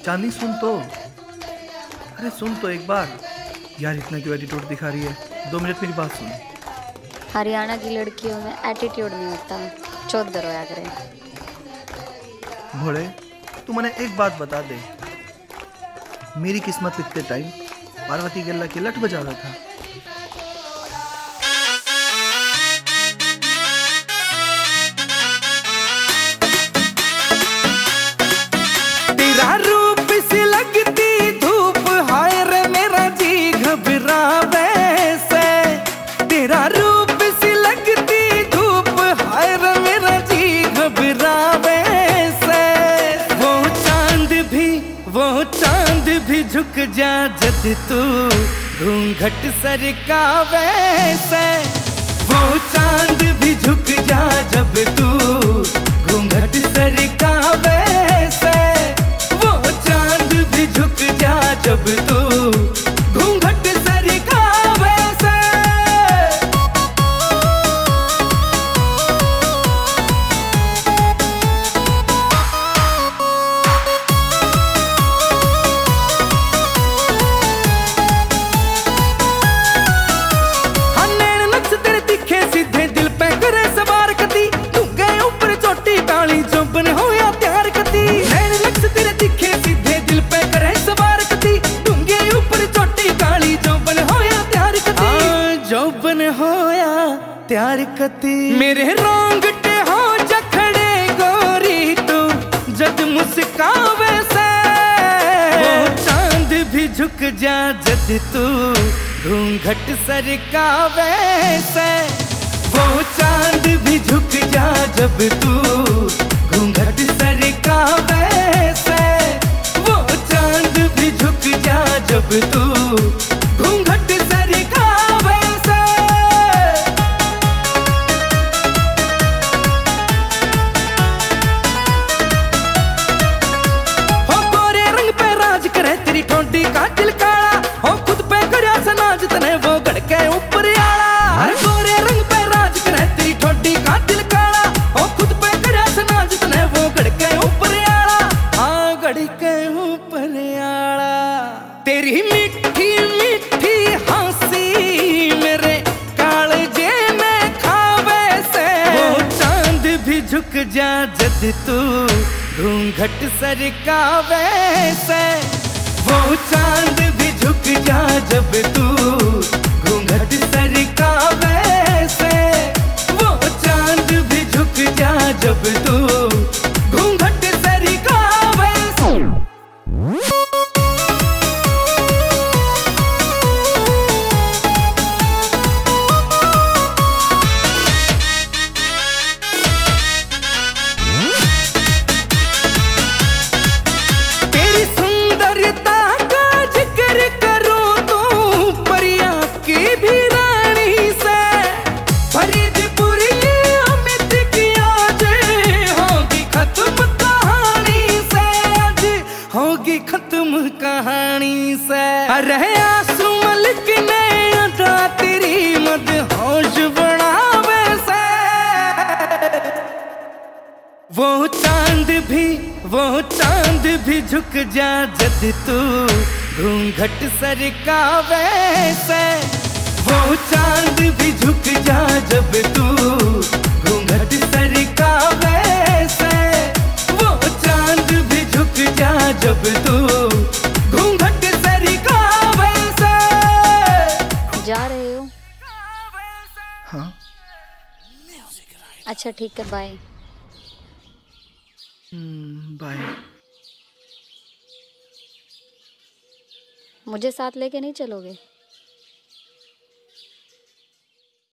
चांदनी सुन तो, अरे सुन तो एक बार यार, इतना क्यों एटीट्यूड दिखा रही है? 2 मिनट मेरी बात सुन। हरियाणा की लड़कियों में एटीट्यूड नहीं होता, चौथ दरोया करे। भोले तू मने एक बात बता दे, मेरी किस्मत लिखते टाइम पार्वती गेल्ला की लट बजा रहा था। तेरा रूप सी लगती धूप, हाय रे मेरा जी घबरावे से। तेरा रूप सी लगती धूप, हाय रे मेरा जी घबरावे से। वो चांद भी झुक जा जब तू घूंघट सरकावे से। वो चांद भी झुक जा जब तू घूंघट सरकावे से। वो चांद भी झुक जा जब तू घूंघट सरकावे से। प्यार कती मेरे रोंगटे हो जखड़े गोरी तू जद मुस्कावे से। वो चांद भी झुक जा जद तू घूंघट सरकावे से। वो चांद भी झुक जा जब तू घूंघट सरकावे से। वो चांद भी झुक जा जब तू घूंघट सरकावे से। ठोडी का दिल काला हो खुद पे करया सनाज तने वो गड़के ऊपर आला। हर गोरे रंग पे राज करे तेरी ठोडी का दिल काला हो खुद पे करया सनाज तने वो गड़के ऊपर आला। हाँ गड़के ऊपर आला। तेरी मीठी मीठी हंसी मेरे कालजे में खावे से। वो चांद भी झुक जा जद तू घूंघट सरकावे से। वो चांद भी झुक जा जब तू घूंघट सरकावे से। वो चांद भी झुक जा जब तू घूंघट सरकावे से। खत्म कहानी से। अरे आंसू मलिक ने अदा तेरी मदहोश बनावे से। वो चांद भी झुक जा जद तू घूंघट सरकावे से। वो चांद भी झुक जा जब तू घूंघट सरकावे से। वो चांद भी झुक जा जब तू घूंघट सरकावे से। जा रहे हो? हाँ। अच्छा ठीक है, बाय। बाय। मुझे साथ लेके नहीं चलोगे?